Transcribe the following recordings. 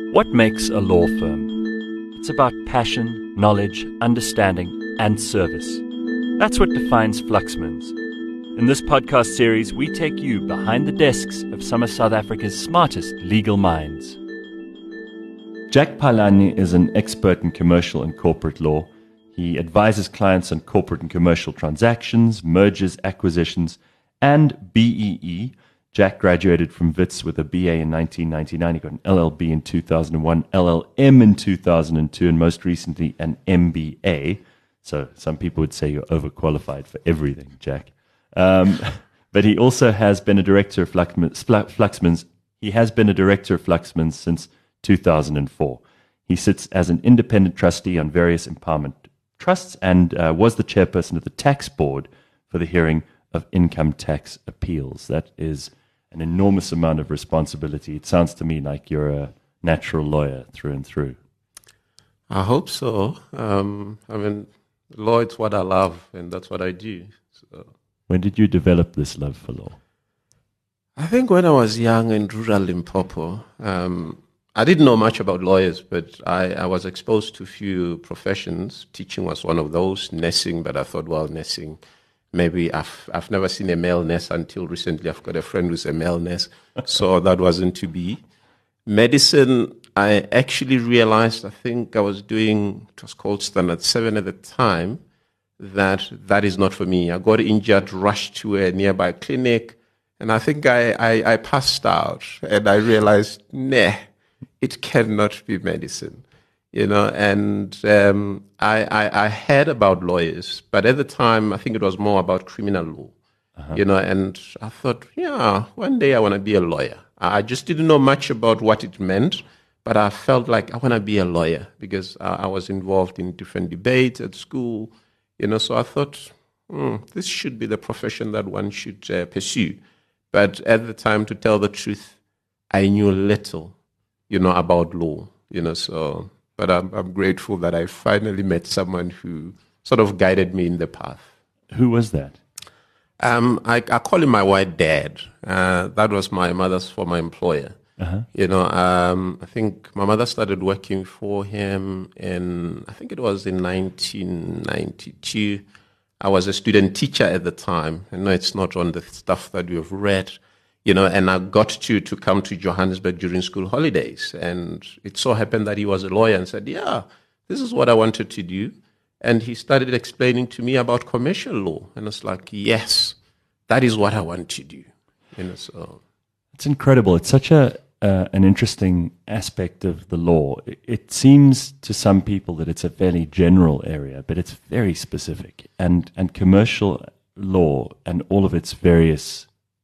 What makes a law firm? It's about passion, knowledge, understanding, and service. That's what defines Fluxmans. In this podcast series, we take you behind the desks of some of South Africa's smartest legal minds. Jack Philani is an expert in commercial and corporate law. He advises clients on corporate and commercial transactions, mergers, acquisitions, and BEE. Jack graduated from Wits with a BA in 1999. He got an LLB in 2001, LLM in 2002, and most recently an MBA. So some people would say you're overqualified for everything, Jack. But he also has been a director of Fluxmans. He has been a director of Fluxmans since 2004. He sits as an independent trustee on various empowerment trusts and was the chairperson of the tax board for the hearing of income tax appeals. That is an enormous amount of responsibility. It sounds to me like you're a natural lawyer through and through. I hope so. Law is what I love, and that's what I do. So. When did you develop this love for law? I think when I was young in rural Limpopo, I didn't know much about lawyers, but I was exposed to a few professions. Teaching was one of those, nursing, but I thought, well, nursing, maybe I've never seen a male nurse until recently. I've got a friend who's a male nurse, so that wasn't to be. Medicine, I actually realized, I think I was doing, it was called Standard 7 at the time, that is not for me. I got injured, rushed to a nearby clinic, and I think I passed out, and I realized, nah, it cannot be medicine. And I heard about lawyers, but at the time, I think it was more about criminal law, and I thought, yeah, one day I want to be a lawyer. I just didn't know much about what it meant, but I felt like I want to be a lawyer because I was involved in different debates at school, so I thought, this should be the profession that one should pursue. But at the time, to tell the truth, I knew little, about law, so... But I'm grateful that I finally met someone who sort of guided me in the path. Who was that? I call him my white dad. That was my mother's former employer. Uh-huh. I think my mother started working for him I think it was in 1992. I was a student teacher at the time. I know it's not on the stuff that you've read. And I got to come to Johannesburg during school holidays. And it so happened that he was a lawyer and said, yeah, this is what I wanted to do. And he started explaining to me about commercial law. And it's like, yes, that is what I want to do. So it's incredible. It's such an interesting aspect of the law. It seems to some people that it's a fairly general area, but it's very specific. And commercial law and all of its various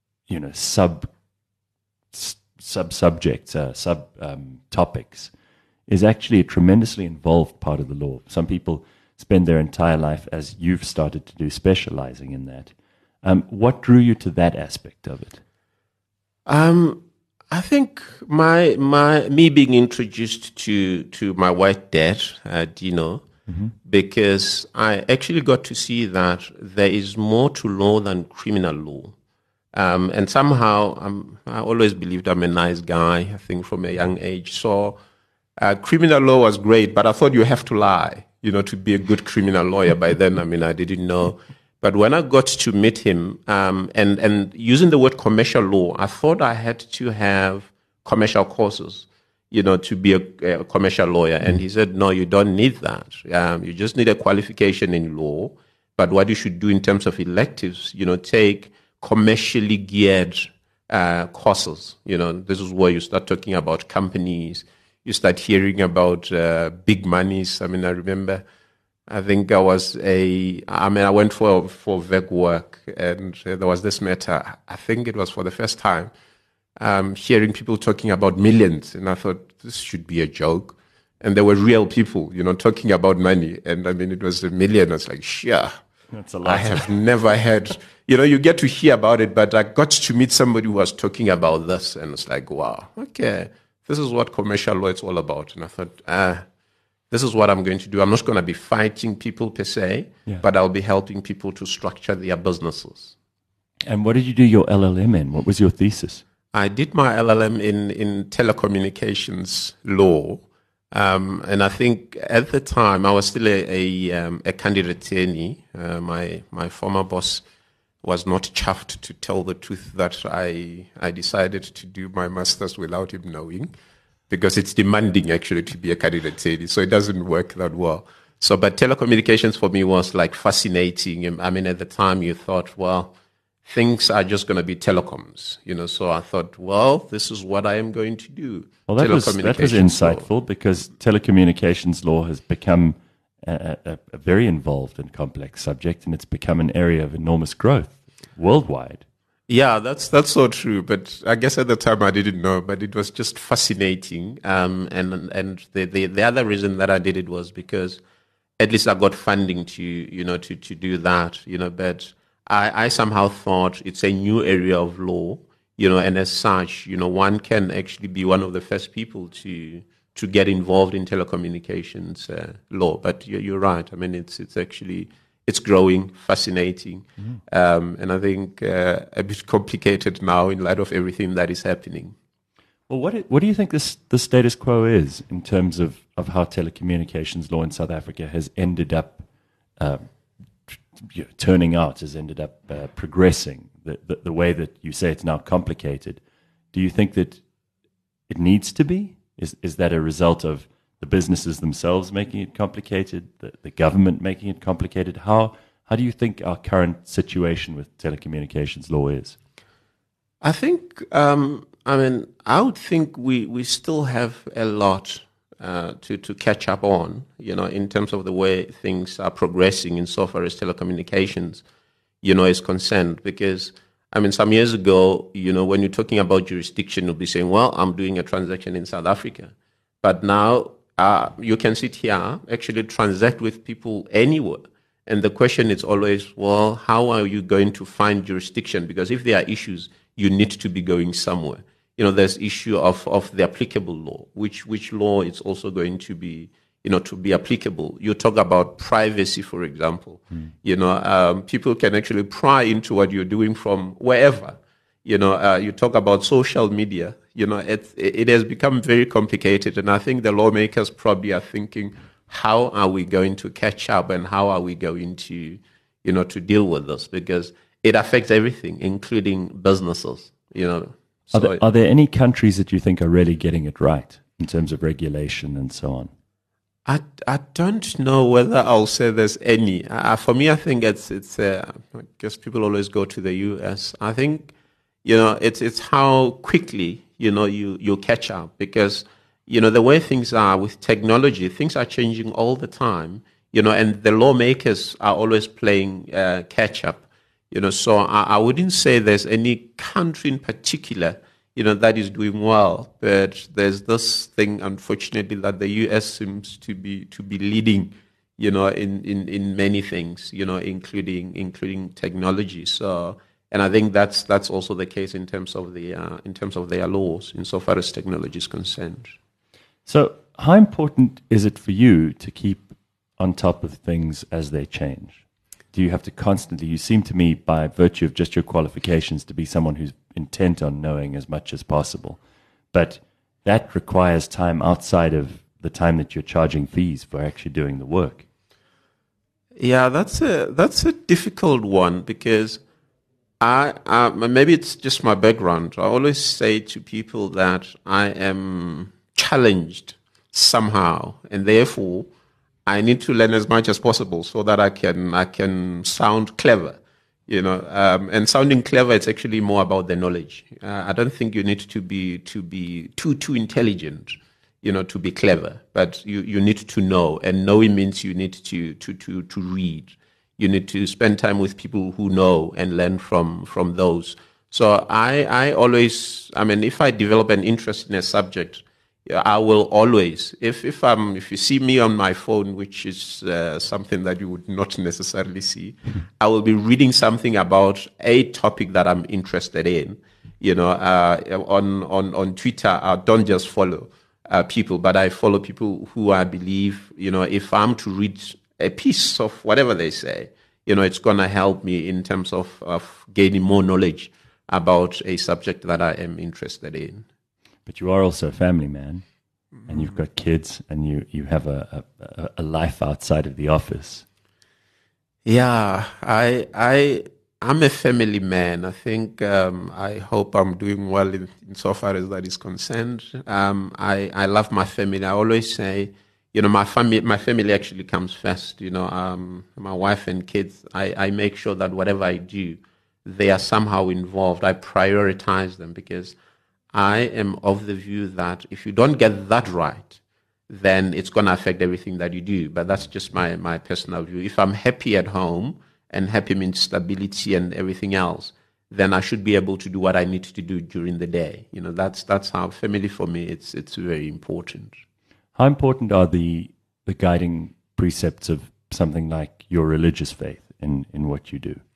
sub-subjects, topics, is actually a tremendously involved part of the law. Some people spend their entire life, as you've started to do, specializing in that. What drew you to that aspect of it? I think me being introduced to my white dad, Dino, because I actually got to see that there is more to law than criminal law. And somehow, I always believed I'm a nice guy, I think, from a young age. So criminal law was great, but I thought you have to lie, to be a good criminal lawyer. By then, I didn't know. But when I got to meet him, and using the word commercial law, I thought I had to have commercial courses, to be a commercial lawyer. And he said, no, you don't need that. You just need a qualification in law. But what you should do in terms of electives, take commercially geared courses. This is where you start talking about companies. You start hearing about big monies. I remember, I think I went for VEC work, and there was this matter. I think it was for the first time, hearing people talking about millions. And I thought, this should be a joke. And there were real people, talking about money. And it was $1 million. I was like, sure. That's a lot. I have never had, you get to hear about it, but I got to meet somebody who was talking about this, and it's like, wow, okay, this is what commercial law is all about. And I thought, this is what I'm going to do. I'm not going to be fighting people per se, but I'll be helping people to structure their businesses. And what did you do your LLM in? What was your thesis? I did my LLM in telecommunications law. And I think at the time I was still a candidate attorney. My former boss was not chuffed, to tell the truth, that I decided to do my master's without him knowing, because it's demanding actually to be a candidate attorney, so it doesn't work that well. So, but telecommunications for me was like fascinating. And I mean, at the time you thought, well, things are just going to be telecoms, So I thought, well, this is what I am going to do. Well, that was insightful law. Because telecommunications law has become a very involved and complex subject, and it's become an area of enormous growth worldwide. Yeah, that's so true. But I guess at the time I didn't know, but it was just fascinating. And the other reason that I did it was because at least I got funding to do that. But I somehow thought it's a new area of law, and as such, one can actually be one of the first people to get involved in telecommunications law. But you're right. I mean, it's growing, fascinating, and I think a bit complicated now in light of everything that is happening. Well, what do you think the status quo is in terms of how telecommunications law in South Africa has ended up turning out, has ended up progressing, the way that you say it's now complicated? Do you think that it needs to be? Is that a result of the businesses themselves making it complicated, the government making it complicated? How do you think our current situation with telecommunications law is? I think, I would think we still have a lot to catch up on, in terms of the way things are progressing insofar as telecommunications, is concerned. Because, some years ago, when you're talking about jurisdiction, you'll be saying, well, I'm doing a transaction in South Africa. But now you can sit here, actually transact with people anywhere. And the question is always, well, how are you going to find jurisdiction? Because if there are issues, you need to be going somewhere. There's issue of the applicable law, which law is also going to be, to be applicable. You talk about privacy, for example. People can actually pry into what you're doing from wherever. You talk about social media. It has become very complicated, and I think the lawmakers probably are thinking, how are we going to catch up, and how are we going to, to deal with this? Because it affects everything, including businesses. So are there any countries that you think are really getting it right in terms of regulation and so on? I don't know whether I'll say there's any. For me, I think it's. I guess people always go to the US. I think, it's how quickly you catch up, because the way things are with technology, things are changing all the time. And the lawmakers are always playing catch up. So I wouldn't say there's any country in particular, that is doing well. But there's this thing, unfortunately, that the US seems to be leading, in many things, including technology. So, and I think that's also the case in terms of their laws, insofar as technology is concerned. So, how important is it for you to keep on top of things as they change? Do you have to constantly, you seem to me, by virtue of just your qualifications, to be someone who's intent on knowing as much as possible. But that requires time outside of the time that you're charging fees for actually doing the work. Yeah, that's a difficult one, because I maybe it's just my background. I always say to people that I am challenged somehow, and therefore I need to learn as much as possible so that I can sound clever, and sounding clever, it's actually more about the knowledge. I don't think you need to be too intelligent, to be clever, but you need to know, and knowing means you need to read. You need to spend time with people who know and learn from those. So I always, if I develop an interest in a subject, I will always, if you see me on my phone, which is something that you would not necessarily see, I will be reading something about a topic that I'm interested in. On Twitter, I don't just follow people, but I follow people who I believe, if I'm to read a piece of whatever they say, it's going to help me in terms of gaining more knowledge about a subject that I am interested in. But you are also a family man, and you've got kids, and you have a life outside of the office. Yeah, I'm a family man. I think I hope I'm doing well in so far as that is concerned. I love my family. I always say, my family actually comes first. My wife and kids. I make sure that whatever I do, they are somehow involved. I prioritize them because I am of the view that if you don't get that right, then it's going to affect everything that you do. But that's just my personal view. If I'm happy at home, and happy means stability and everything else, then I should be able to do what I need to do during the day. That's how family for me, it's very important. How important are the guiding precepts of something like your religious faith in what you do?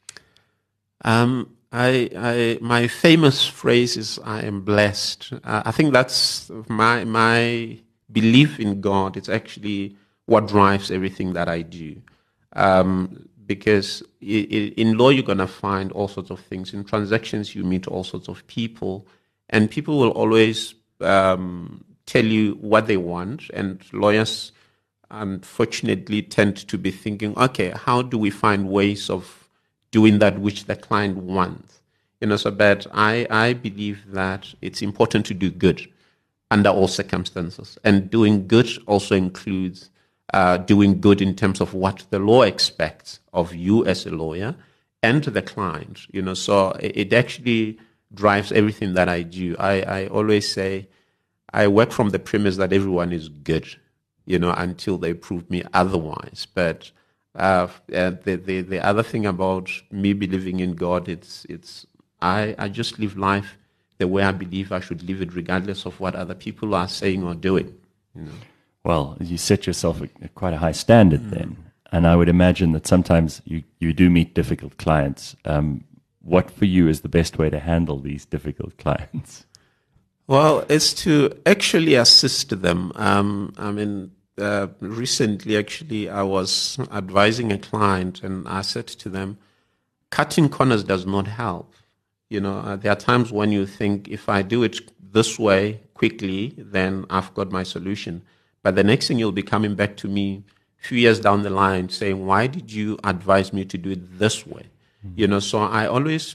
My famous phrase is, I am blessed. I think that's my belief in God. It's actually what drives everything that I do. Because in law, you're going to find all sorts of things. In transactions, you meet all sorts of people, and people will always tell you what they want. And lawyers, unfortunately, tend to be thinking, okay, how do we find ways of doing that which the client wants? But I believe that it's important to do good under all circumstances. And doing good also includes doing good in terms of what the law expects of you as a lawyer and the client. So it actually drives everything that I do. I always say I work from the premise that everyone is good, until they prove me otherwise. But the other thing about me believing in God, I just live life the way I believe I should live it, regardless of what other people are saying or doing. Well, you set yourself at quite a high standard then. And I would imagine that sometimes you do meet difficult clients. What for you is the best way to handle these difficult clients? Well, it's to actually assist them. Recently, actually, I was advising a client and I said to them, cutting corners does not help. There are times when you think, if I do it this way quickly, then I've got my solution. But the next thing, you'll be coming back to me a few years down the line saying, why did you advise me to do it this way? So I always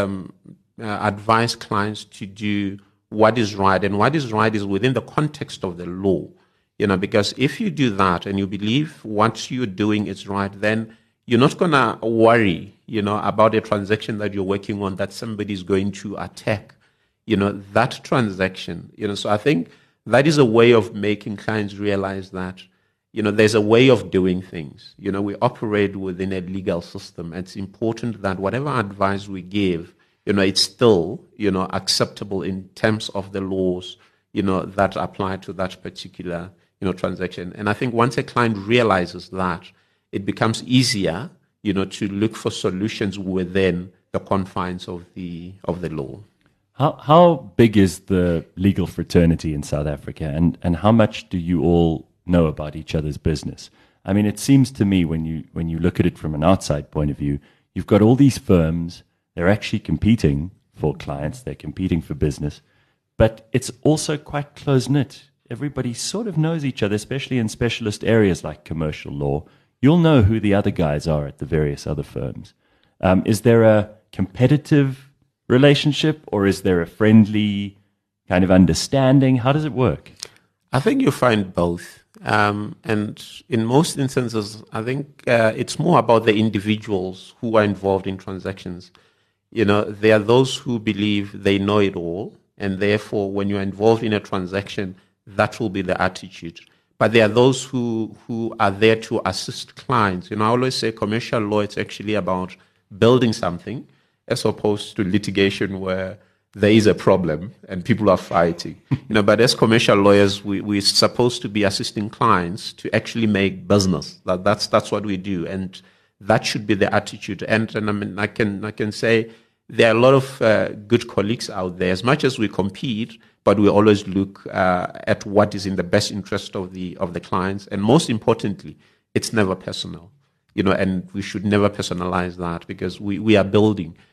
advise clients to do what is right. And what is right is within the context of the law. Because if you do that and you believe what you're doing is right, then you're not going to worry, about a transaction that you're working on that somebody's going to attack, that transaction. So I think that is a way of making clients realize that, there's a way of doing things. We operate within a legal system. It's important that whatever advice we give, it's still, acceptable in terms of the laws, that apply to that particular, transaction. And I think once a client realizes that, it becomes easier, to look for solutions within the confines of the law. How big is the legal fraternity in South Africa, and how much do you all know about each other's business? I mean, it seems to me when you look at it from an outside point of view, you've got all these firms, they're actually competing for clients, they're competing for business, but it's also quite close-knit. Everybody sort of knows each other, especially in specialist areas like commercial law. You'll know who the other guys are at the various other firms. Is there a competitive relationship, or is there a friendly kind of understanding? How does it work? I think you find both. And in most instances, I think it's more about the individuals who are involved in transactions. There are those who believe they know it all, and therefore when you're involved in a transaction, that will be the attitude. But there are those who are there to assist clients. I always say commercial law, it's actually about building something as opposed to litigation where there is a problem and people are fighting. But as commercial lawyers, we're supposed to be assisting clients to actually make business. That's what we do, and that should be the attitude. And I mean, I can say there are a lot of good colleagues out there. As much as we compete, but we always look at what is in the best interest of the clients, and most importantly, it's never personal. And we should never personalize that, because we are building.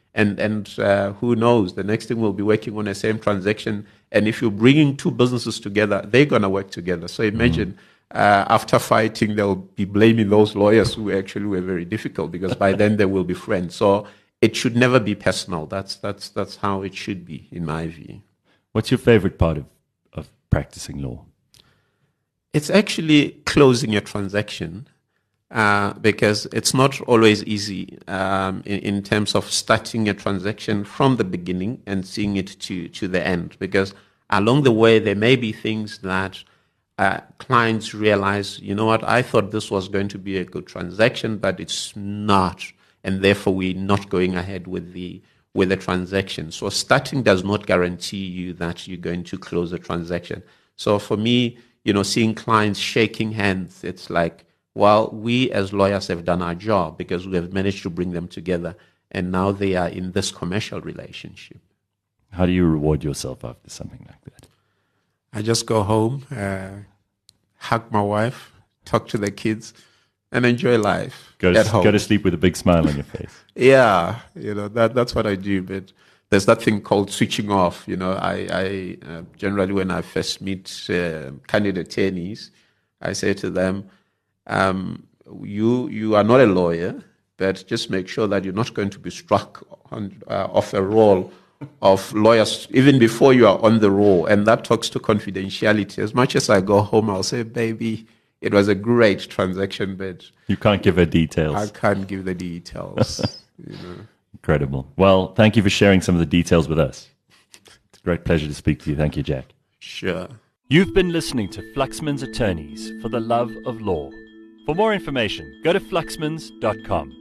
And who knows, the next thing we'll be working on the same transaction. And if you're bringing two businesses together, they're going to work together. So imagine after fighting, they'll be blaming those lawyers who actually were very difficult, because by then they will be friends. So it should never be personal. That's how it should be, in my view. What's your favorite part of practicing law? It's actually closing a transaction. Because it's not always easy in terms of starting a transaction from the beginning and seeing it to the end. Because along the way, there may be things that clients realize, you know what, I thought this was going to be a good transaction, but it's not. And therefore, we're not going ahead with the transaction. So starting does not guarantee you that you're going to close a transaction. So for me, seeing clients shaking hands, it's like, well, we as lawyers have done our job because we have managed to bring them together, and now they are in this commercial relationship. How do you reward yourself after something like that? I just go home, hug my wife, talk to the kids, and enjoy life at home. Go to sleep with a big smile on your face. Yeah, that's what I do. But there's that thing called switching off. I generally, when I first meet candidate attorneys, I say to them, you are not a lawyer, but just make sure that you're not going to be struck off a roll of lawyers even before you are on the roll. And that talks to confidentiality. As much as I go home, I'll say, baby, it was a great transaction, but you can't give her details. I can't give the details. Incredible. Well, thank you for sharing some of the details with us. It's a great pleasure to speak to you. Thank you, Jack. Sure. You've been listening to Fluxman's Attorneys for the Love of Law. For more information, go to fluxmans.com.